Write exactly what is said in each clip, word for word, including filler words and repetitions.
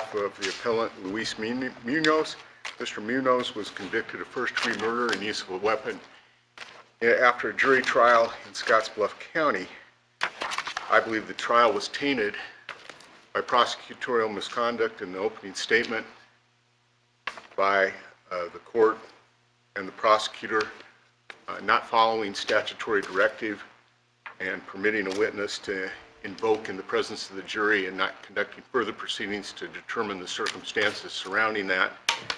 behalf of the appellant Luis Munoz. Mister Munoz was convicted of first-degree murder and use of a weapon after a jury trial in Scottsbluff County. I believe the trial was tainted by prosecutorial misconduct in the opening statement by uh, the court and the prosecutor uh, not following statutory directive and permitting a witness to invoke in the presence of the jury and not conducting further proceedings to determine the circumstances surrounding that.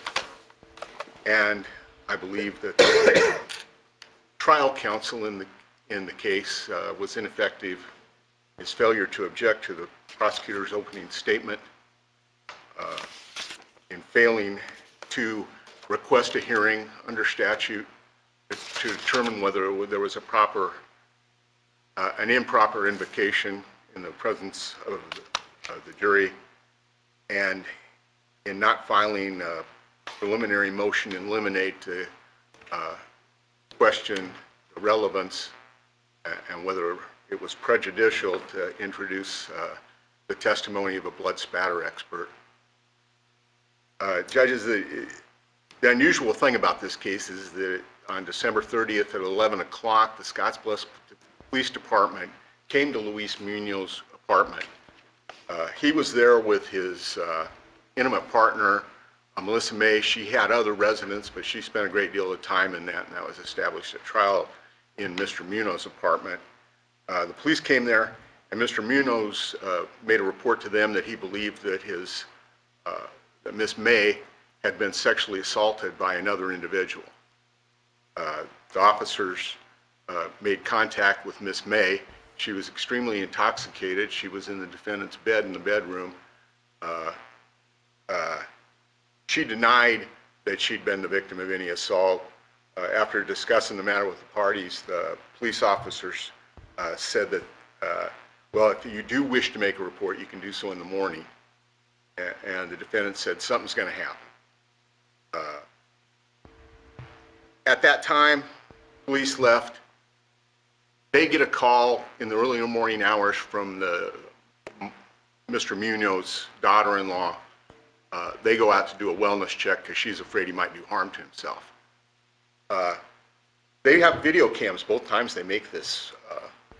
And I believe that the trial counsel in the, in the case uh, was ineffective. His failure to object to the prosecutor's opening statement, uh, in failing to request a hearing under statute to determine whether there was a proper, uh, an improper invocation in the presence of the, of the jury, and in not filing a preliminary motion in limine to uh, question the relevance and whether it was prejudicial to introduce uh, the testimony of a blood spatter expert. Uh, judges, the, the unusual thing about this case is that on December thirtieth at eleven o'clock, the Scottsbluff Police Department came to Luis Munoz's apartment. Uh, he was there with his uh, intimate partner, uh, Melissa May. She had other residents, but she spent a great deal of time in that, and that was established at trial in Mister Munoz's apartment. Uh, the police came there, and Mister Munoz uh, made a report to them that he believed that his, uh, that Miss May had been sexually assaulted by another individual. Uh, the officers uh, made contact with Miss May. She was extremely intoxicated. She was in the defendant's bed in the bedroom. Uh, uh, she denied that she'd been the victim of any assault. Uh, after discussing the matter with the parties, the police officers uh, said that, uh, well, if you do wish to make a report, you can do so in the morning. And, and the defendant said, something's going to happen. Uh, at that time, police left. They get a call in the early morning hours from the Mister Munoz's daughter-in-law. Uh, they go out to do a wellness check because she's afraid he might do harm to himself. Uh, they have video cams both times they make this uh,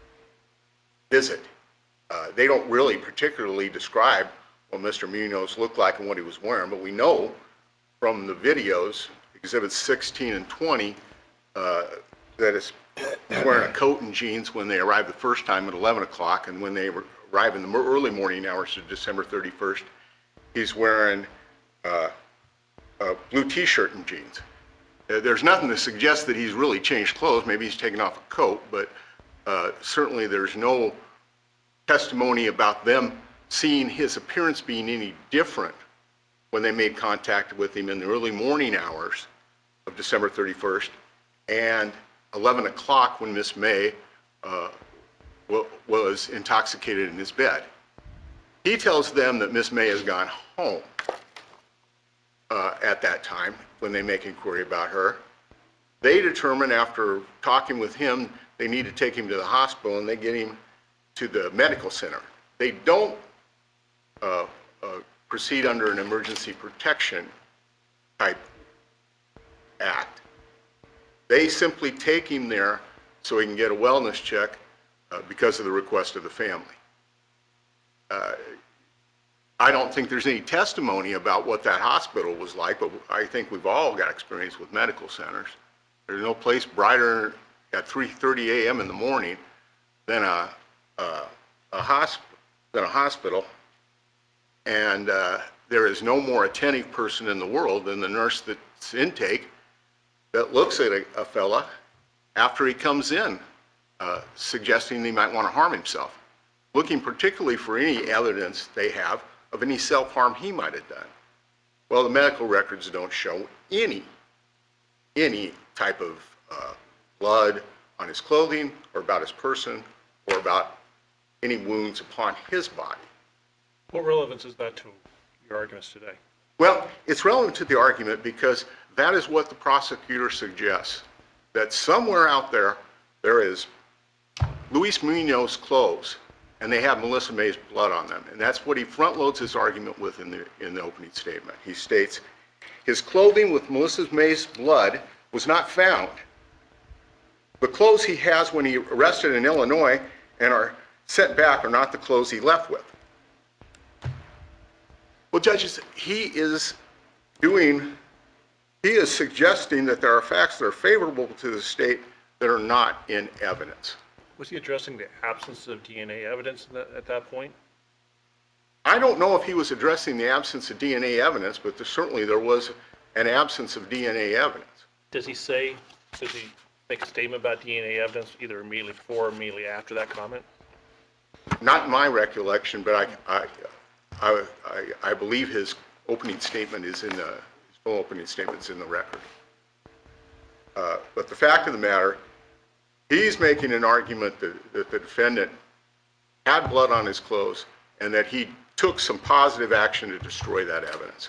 visit. Uh, they don't really particularly describe what Mister Munoz looked like and what he was wearing, but we know from the videos, exhibits sixteen and twenty, uh, that it's he's wearing a coat and jeans when they arrived the first time at eleven o'clock, and when they arrive in the early morning hours of December thirty-first, he's wearing uh, a blue t-shirt and jeans. Uh, there's nothing to suggest that he's really changed clothes. Maybe he's taken off a coat, but uh, certainly there's no testimony about them seeing his appearance being any different when they made contact with him in the early morning hours of December thirty-first and eleven o'clock when Miss May uh, was intoxicated in his bed. He tells them that Miss May has gone home uh, at that time when they make inquiry about her. They determine after talking with him they need to take him to the hospital, and they get him to the medical center. They don't uh, uh, proceed under an emergency protection type act. They simply take him there so he can get a wellness check uh, because of the request of the family. Uh, I don't think there's any testimony about what that hospital was like, but I think we've all got experience with medical centers. There's no place brighter at three thirty a m in the morning than a, a, a, hosp than a hospital, and uh, there is no more attentive person in the world than the nurse that's intake that looks at a, a fella after he comes in, uh, suggesting he might want to harm himself, looking particularly for any evidence they have of any self-harm he might have done. Well, the medical records don't show any, any type of uh, blood on his clothing or about his person or about any wounds upon his body. What relevance is that to your arguments today? Well, it's relevant to the argument because that is what the prosecutor suggests, that somewhere out there, there is Luis Munoz's clothes and they have Melissa May's blood on them. And that's what he front loads his argument with in the, in the opening statement. He states, his clothing with Melissa May's blood was not found. The clothes he has when he arrested in Illinois and are sent back are not the clothes he left with. Well, judges, he is doing, he is suggesting that there are facts that are favorable to the state that are not in evidence. Was he addressing the absence of D N A evidence at that, at that point? I don't know if he was addressing the absence of D N A evidence, but there, certainly there was an absence of D N A evidence. Does he say, does he make a statement about D N A evidence either immediately before or immediately after that comment? Not in my recollection, but I, I, I, I, I believe his opening statement is in the, his full opening statement's in the record. Uh, but the fact of the matter, he's making an argument that, that the defendant had blood on his clothes and that he took some positive action to destroy that evidence.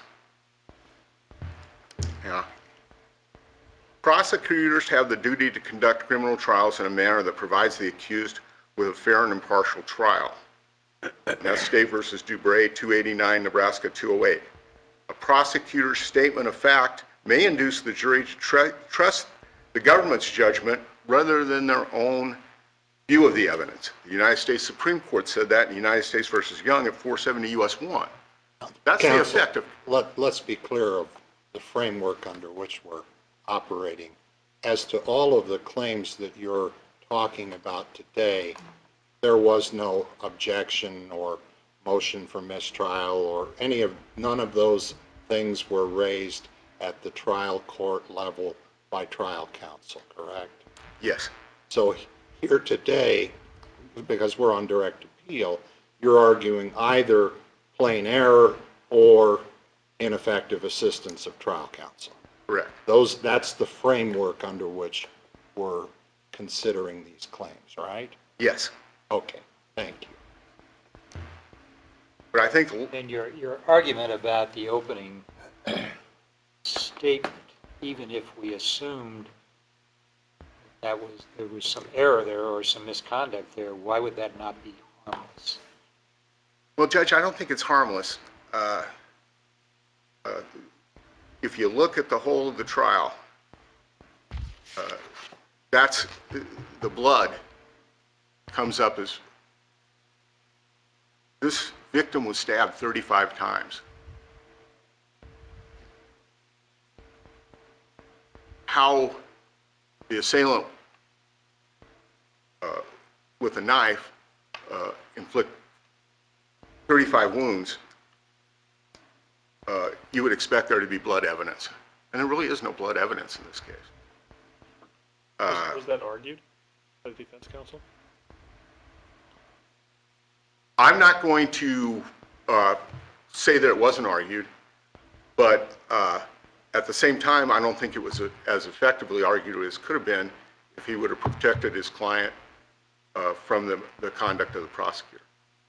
Yeah. Prosecutors have the duty to conduct criminal trials in a manner that provides the accused with a fair and impartial trial. And that's State versus Dubray, two eighty-nine, Nebraska two oh eight. A prosecutor's statement of fact may induce the jury to tr trust the government's judgment rather than their own view of the evidence. The United States Supreme Court said that in United States versus Young at four seventy U S one. That's Counsel, the effect of. Let, let's be clear of the framework under which we're operating. As to all of the claims that you're talking about today, there was no objection or motion for mistrial or any of, none of those things were raised at the trial court level by trial counsel, correct? Yes. So here today, because we're on direct appeal, you're arguing either plain error or ineffective assistance of trial counsel. Correct. Those, that's the framework under which we're considering these claims, right? Yes. Okay, thank you. But I think And your, your argument about the opening statement, even if we assumed that was, there was some error there or some misconduct there, why would that not be harmless? Well, Judge, I don't think it's harmless. Uh, uh, if you look at the whole of the trial, uh, that's, the blood comes up as, this victim was stabbed thirty-five times. How the assailant uh, with a knife uh, inflict thirty-five wounds, uh, you would expect there to be blood evidence. And there really is no blood evidence in this case. Uh, Was, was that argued by the defense counsel? I'm not going to uh, say that it wasn't argued, but uh, at the same time, I don't think it was a, as effectively argued as could have been if he would have protected his client uh, from the, the conduct of the prosecutor.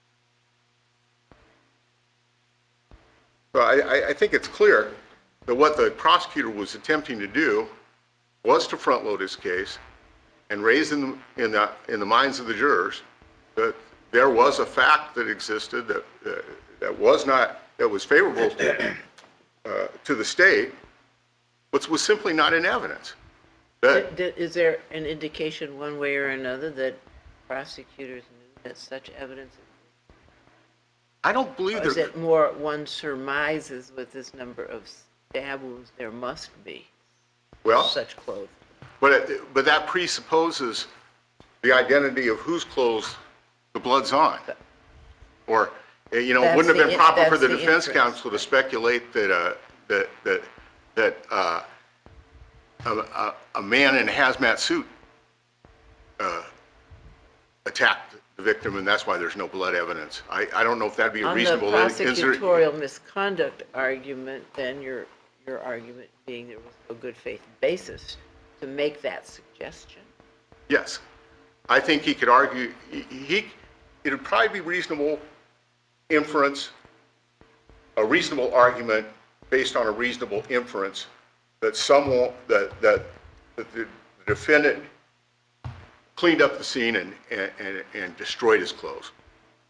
So I, I, I think it's clear that what the prosecutor was attempting to do was to front load his case and raise in the, in the, in the minds of the jurors that there was a fact that existed that, uh, that was not, that was favorable to, uh, to the state, but was simply not in evidence. That, Is there an indication one way or another that prosecutors knew that such evidence? I don't believe Or is that. it more one surmises with this number of stab wounds there must be Well, such clothes? but, it, but that presupposes the identity of whose clothes the blood's on. Or, uh, you know, it That's wouldn't have the been in- proper for that's the the defense inference. counsel to speculate that, uh, that, that, that uh, a, a, a man in a hazmat suit uh, attacked the victim, and that's why there's no blood evidence. I, I don't know if that'd be a On the reasonable. is there- prosecutorial misconduct argument, then your, your argument being there was no good faith basis to make that suggestion. Yes. I think he could argue, he, he it would probably be reasonable inference, a reasonable argument based on a reasonable inference that someone, that, that, that the defendant cleaned up the scene and, and, and destroyed his clothes.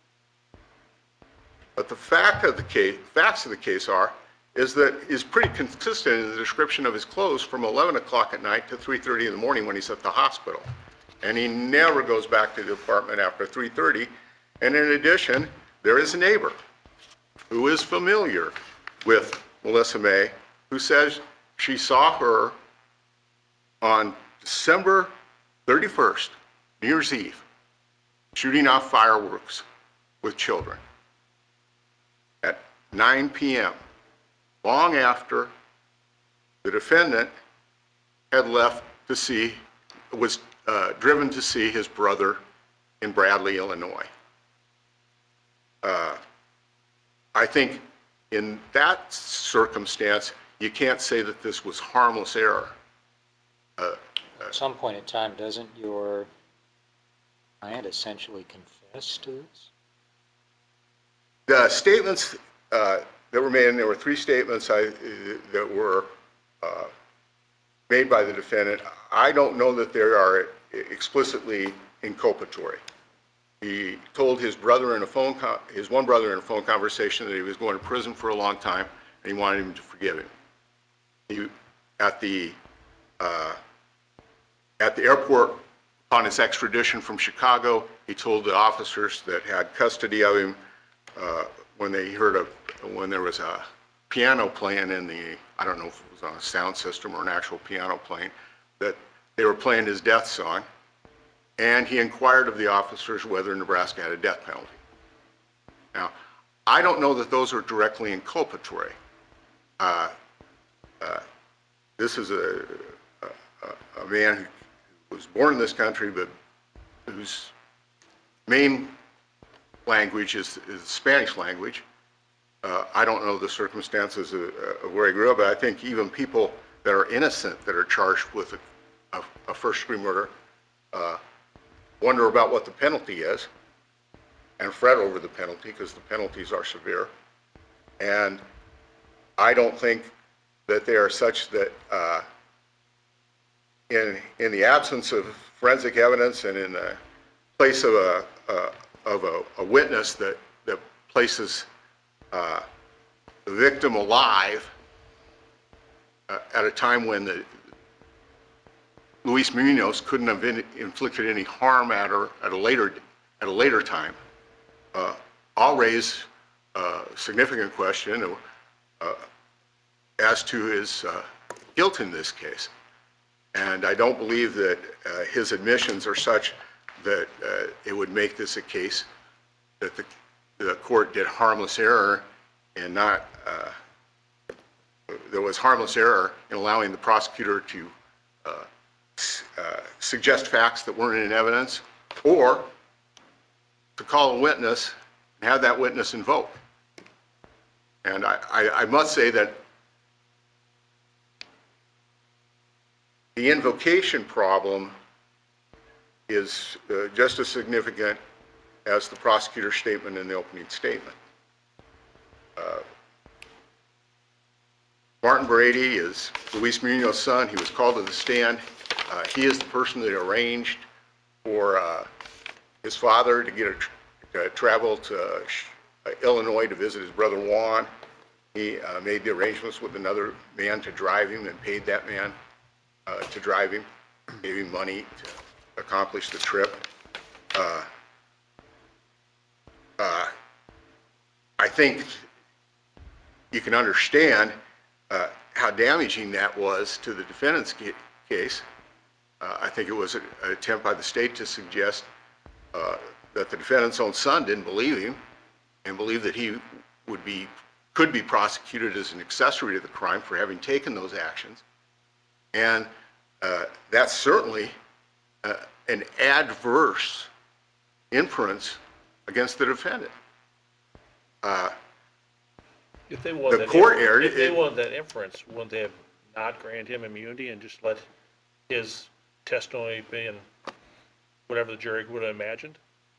But the fact of the case, facts of the case are, is that is pretty consistent in the description of his clothes from eleven o'clock at night to three thirty in the morning when he's at the hospital. And he never goes back to the apartment after three thirty. And in addition, there is a neighbor who is familiar with Melissa May, who says she saw her on December thirty-first, New Year's Eve, shooting off fireworks with children at nine p m, long after the defendant had left to see, was uh, driven to see his brother in Bradley, Illinois. Uh, I think in that circumstance, you can't say that this was harmless error. Uh, At some point in time, doesn't your client essentially confess to this? The statements uh, that were made, and there were three statements I, that were uh, made by the defendant, I don't know that they are explicitly inculpatory. He told his brother in a phone, con- his one brother in a phone conversation that he was going to prison for a long time, and he wanted him to forgive him. He, at the uh, at the airport, upon his extradition from Chicago, he told the officers that had custody of him uh, when they heard of when there was a piano playing in the, I don't know if it was on a sound system or an actual piano playing, that they were playing his death song. And he inquired of the officers whether Nebraska had a death penalty. Now, I don't know that those are directly inculpatory. Uh, uh, this is a, a, a man who was born in this country, but whose main language is, is Spanish language. Uh, I don't know the circumstances of, of where he grew up, but I think even people that are innocent that are charged with a, a, a first-degree murder uh, wonder about what the penalty is and fret over the penalty because the penalties are severe. And I don't think that they are such that uh, in, in the absence of forensic evidence and in the place of a, uh, of a, a witness that, that places uh, the victim alive uh, at a time when the Luis Munoz couldn't have been inflicted any harm at her at a later at a later time. Uh, I'll raise a significant question uh, as to his uh, guilt in this case, and I don't believe that uh, his admissions are such that uh, it would make this a case that the the court did harmless error and not uh, there was harmless error in allowing the prosecutor to uh, Uh, suggest facts that weren't in evidence, or to call a witness and have that witness invoke. And I, I, I must say that the invocation problem is uh, just as significant as the prosecutor's statement in the opening statement. Uh, Martin Brady is Luis Munoz's son. He was called to the stand. Uh, he is the person that arranged for uh, his father to get a, tr- travel to uh, Illinois to visit his brother Juan. He uh, made the arrangements with another man to drive him and paid that man uh, to drive him, gave him money to accomplish the trip. Uh, uh, I think you can understand uh, how damaging that was to the defendant's ca- case. Uh, I think it was an attempt by the state to suggest uh, that the defendant's own son didn't believe him and believed that he would be, could be prosecuted as an accessory to the crime for having taken those actions. And uh, that's certainly uh, an adverse inference against the defendant. Uh, If they want The that, court infer- erred, if they it- want that inference, wouldn't they have not granted him immunity and just let his testimony be in whatever the jury would have imagined?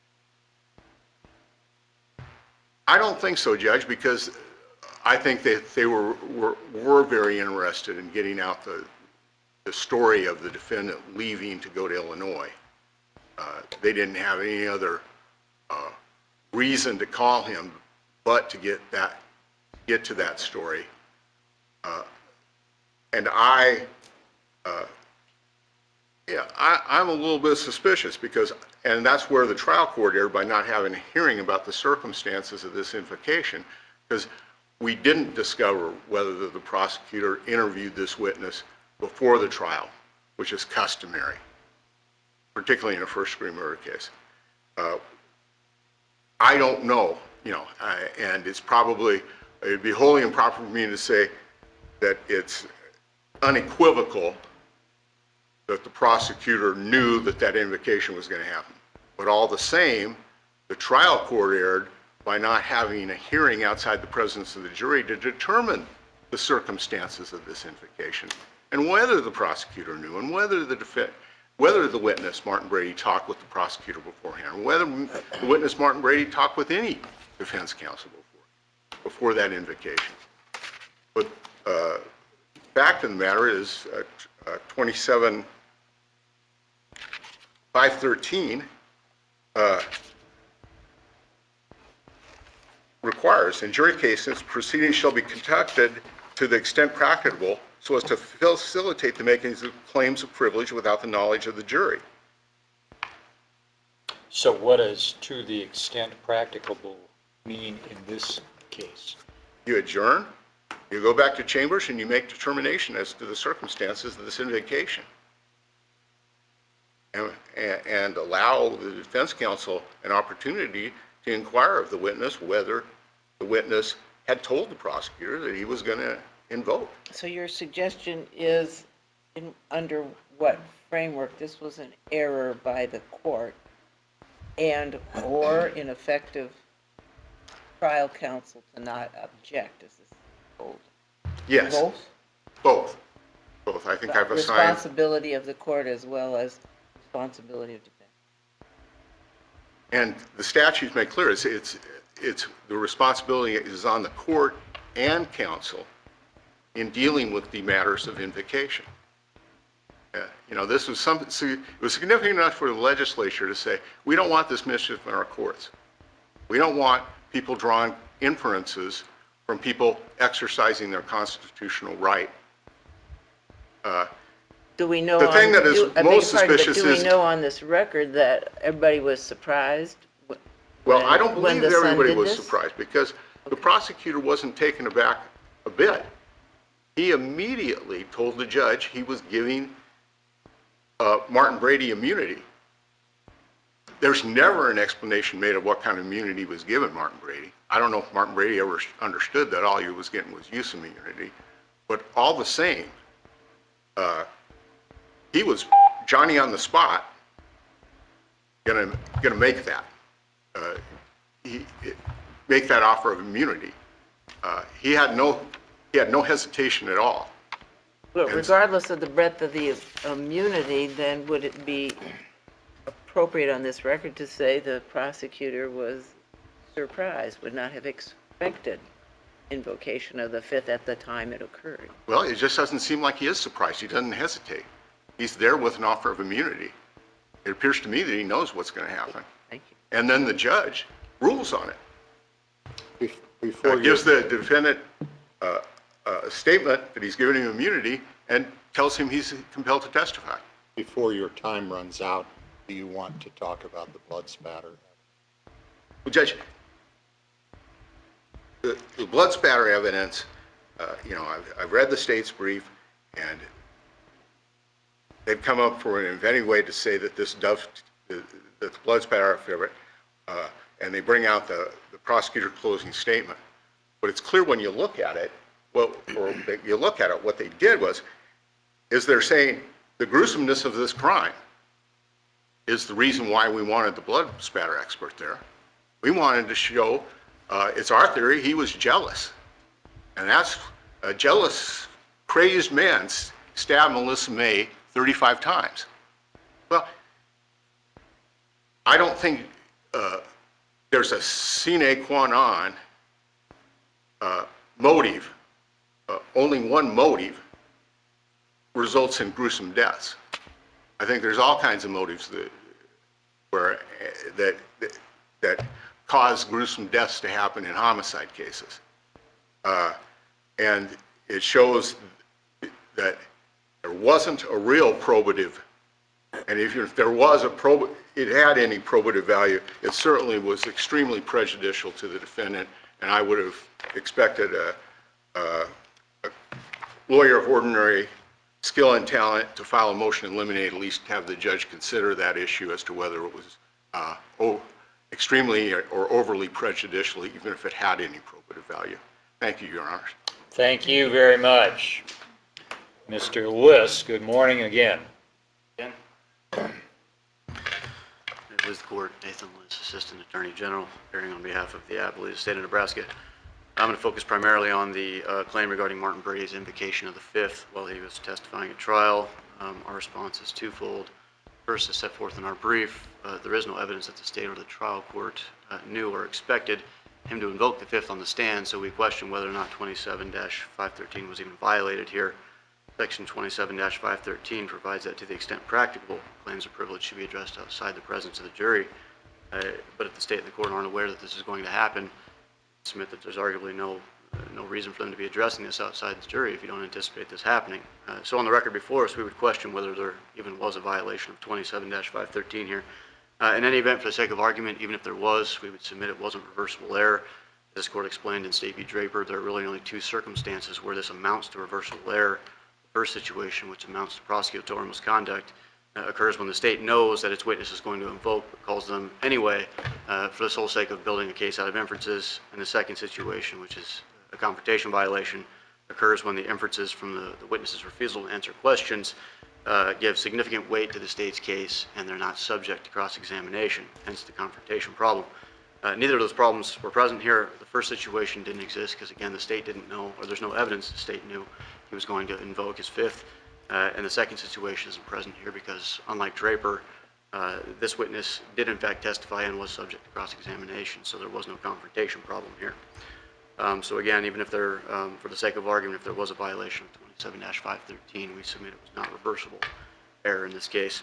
I don't think so, Judge, because I think that they were, were, were very interested in getting out the, the story of the defendant leaving to go to Illinois. Uh, they didn't have any other uh, reason to call him but to get that, get to that story. Uh, And I, uh, yeah, I, I'm a little bit suspicious because, and that's where the trial court erred by not having a hearing about the circumstances of this invocation, because we didn't discover whether the, the prosecutor interviewed this witness before the trial, which is customary, particularly in a first-degree murder case. Uh, I don't know, you know, I, and it's probably, it'd be wholly improper for me to say that it's unequivocal that the prosecutor knew that that invocation was going to happen. But all the same, the trial court erred by not having a hearing outside the presence of the jury to determine the circumstances of this invocation and whether the prosecutor knew and whether the defense, whether the witness, Martin Brady, talked with the prosecutor beforehand, whether the witness, Martin Brady, talked with any defense counsel before, before that invocation. But uh, fact of the matter is, uh, uh, twenty-seven five thirteen uh, requires, in jury cases, proceedings shall be conducted to the extent practicable so as to facilitate the making of claims of privilege without the knowledge of the jury. So what does "to the extent practicable" mean in this case? You adjourn, you go back to chambers, and you make determination as to the circumstances of this invocation. And, and allow the defense counsel an opportunity to inquire of the witness whether the witness had told the prosecutor that he was going to invoke. So your suggestion is, in, under what framework this was an error by the court and or ineffective trial counsel to not object, as this is told? Yes, Both? both. Both. I think I've assigned, Responsibility of the court as well as responsibility of defense. and the statutes make clear, it's, it's, it's, the responsibility is on the court and counsel in dealing with the matters of invocation. Uh, You know, this was something, so it was significant enough for the legislature to say, we don't want this mischief in our courts. We don't want people drawing inferences from people exercising their constitutional right. Uh, Do we know? The thing on- that is do- I beg most your pardon, but suspicious is- Do we know on this record that everybody was surprised? wh- Well, when- I don't when believe the son everybody did was this? surprised, because the prosecutor wasn't taken aback a bit. He immediately told the judge he was giving uh, Martin Brady immunity. There's never an explanation made of what kind of immunity was given Martin Brady. I don't know if Martin Brady ever understood that all he was getting was use of immunity, but all the same, uh, he was Johnny on the spot, gonna gonna make that. Uh, he, make that offer of immunity. Uh, he had no, he had no hesitation at all. But And- regardless of the breadth of the immunity, then would it be appropriate on this record to say the prosecutor was surprised, would not have expected invocation of the fifth at the time it occurred? Well, it just doesn't seem like he is surprised. He doesn't hesitate. He's there with an offer of immunity. It appears to me that he knows what's going to happen. Thank you. And then the judge rules on it. Be- Uh, Before you, gives the defendant uh, a statement that he's giving him immunity and tells him he's compelled to testify. before your time runs out, do you want to talk about the blood spatter? Well, Judge, the, the blood spatter evidence, uh, you know, I've, I've read the state's brief, and they've come up for an inventive way to say that this dove, that the blood spatter, uh, and they bring out the, the prosecutor closing statement. But it's clear when you look at it, well, or you look at it, what they did was, is they're saying the gruesomeness of this crime is the reason why we wanted the blood spatter expert there. We wanted to show, uh, it's our theory, he was jealous. And that's a jealous, crazed man stabbed Melissa May thirty-five times. Well, I don't think uh, there's a sine qua non uh, motive, uh, only one motive results in gruesome deaths. I think there's all kinds of motives that, where, uh, that, that, that cause gruesome deaths to happen in homicide cases. Uh, And it shows that there wasn't a real probative, and if if there was a prob, it had any probative value, it certainly was extremely prejudicial to the defendant, and I would have expected a, a, a lawyer of ordinary skill and talent to file a motion to eliminate, at least have the judge consider that issue as to whether it was uh, oh, extremely or overly prejudicial, even if it had any probative value. Thank you, Your Honors. Thank you very much. Mister Lewis, good morning again. Again. With the court, Nathan Lewis, Assistant Attorney General, appearing on behalf of the appellate state of Nebraska. I'm going to focus primarily on the uh, claim regarding Martin Brady's invocation of the Fifth while he was testifying at trial. Um, Our response is twofold. First, as set forth in our brief, uh, there is no evidence that the state or the trial court uh, knew or expected him to invoke the Fifth on the stand, so we question whether or not twenty-seven dash five thirteen was even violated here. Section twenty-seven dash five thirteen provides that to the extent practicable, claims of privilege should be addressed outside the presence of the jury. Uh, But if the state and the court aren't aware that this is going to happen, submit that there's arguably no, uh, no reason for them to be addressing this outside the jury if you don't anticipate this happening. Uh, So on the record before us, we would question whether there even was a violation of twenty-seven dash five thirteen here. Uh, In any event, for the sake of argument, even if there was, we would submit it wasn't reversible error. This court explained in State v. Draper, there are really only two circumstances where this amounts to reversible error. The first situation, which amounts to prosecutorial misconduct, uh, occurs when the state knows that its witness is going to invoke, but calls them anyway uh, for the sole sake of building a case out of inferences. And the second situation, which is a confrontation violation, occurs when the inferences from the, the witness's refusal to answer questions uh, give significant weight to the state's case, and they're not subject to cross-examination, hence the confrontation problem. Uh, neither of those problems were present here. The first situation didn't exist because, again, the state didn't know, or there's no evidence the state knew he was going to invoke his Fifth. Uh, and the second situation isn't present here because, unlike Draper, uh, this witness did in fact testify and was subject to cross-examination, so there was no confrontation problem here. Um, so again, even if there, um, for the sake of argument, if there was a violation of twenty-seven dash five thirteen, we submit it was not reversible error in this case.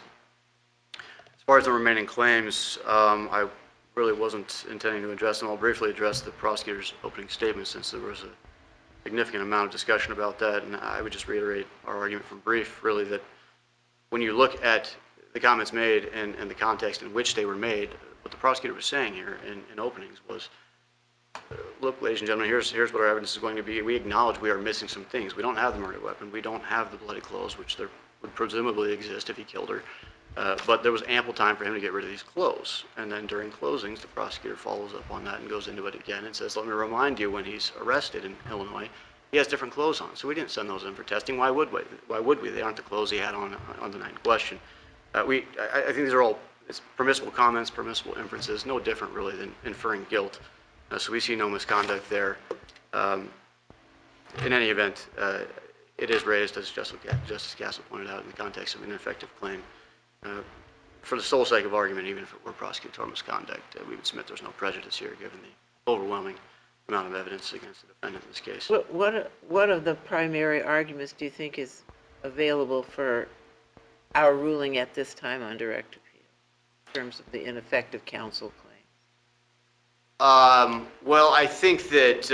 As far as the remaining claims, um, I really wasn't intending to address them. I'll briefly address the prosecutor's opening statement since there was a significant amount of discussion about that, and I would just reiterate our argument from brief, really, that when you look at the comments made and, and the context in which they were made, what the prosecutor was saying here in, in openings was, uh, look, ladies and gentlemen, here's, here's what our evidence is going to be. We acknowledge we are missing some things. We don't have the murder weapon. We don't have the bloody clothes, which there would presumably exist if he killed her. Uh, but there was ample time for him to get rid of these clothes. And then during closings, the prosecutor follows up on that and goes into it again and says, let me remind you, when he's arrested in Illinois, he has different clothes on. So we didn't send those in for testing. Why would we? Why would we? They aren't the clothes he had on on the night in question. Uh, we, I, I think these are all it's permissible comments, permissible inferences, no different really than inferring guilt. Uh, so we see no misconduct there. Um, in any event, uh, it is raised, as Justice, Justice Castle pointed out, in the context of an ineffective claim. Uh, for the sole sake of argument, even if it were prosecutorial misconduct, uh, we would submit there's no prejudice here, given the overwhelming amount of evidence against the defendant in this case. What, what, what of the primary arguments do you think is available for our ruling at this time on direct appeal, in terms of the ineffective counsel claim? Um, well, I think that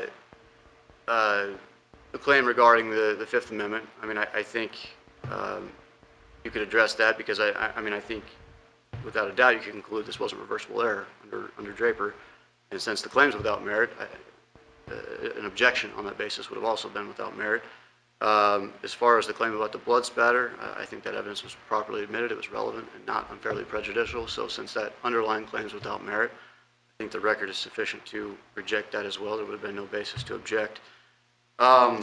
uh, uh, the claim regarding the, the Fifth Amendment, I mean, I, I think um, you could address that because I, I, I mean, I think without a doubt you can conclude this wasn't reversible error under, under Draper. And since the claim's without merit, I, uh, an objection on that basis would have also been without merit. Um, as far as the claim about the blood spatter, uh, I think that evidence was properly admitted. It was relevant and not unfairly prejudicial. So since that underlying claim is without merit, I think the record is sufficient to reject that as well. There would have been no basis to object. Um,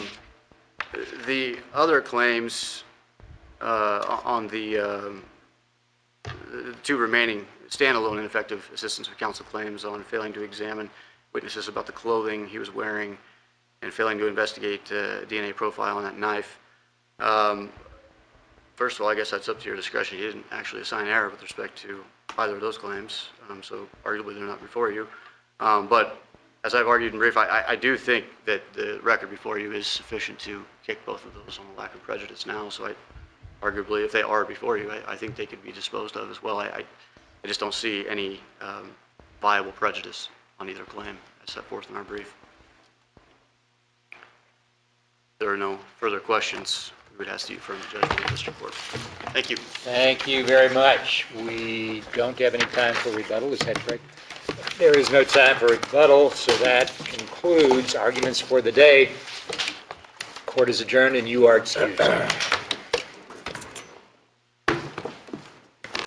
the other claims uh, on the, um, the two remaining standalone ineffective assistance of counsel claims on failing to examine witnesses about the clothing he was wearing and failing to investigate uh, D N A profile on that knife. Um, first of all, I guess that's up to your discretion. You didn't actually assign error with respect to either of those claims, um, so arguably they're not before you. Um, but as I've argued in brief, I, I do think that the record before you is sufficient to kick both of those on the lack of prejudice now. So I, arguably, if they are before you, I, I think they could be disposed of as well. I, I, I just don't see any um, viable prejudice on either claim as set forth in our brief. If there are no further questions, we would ask that you affirm the judgment of the district court. Thank you. Thank you very much. We don't have any time for rebuttal, is that correct? There is no time for rebuttal, so that concludes arguments for the day. Court is adjourned and you are excused.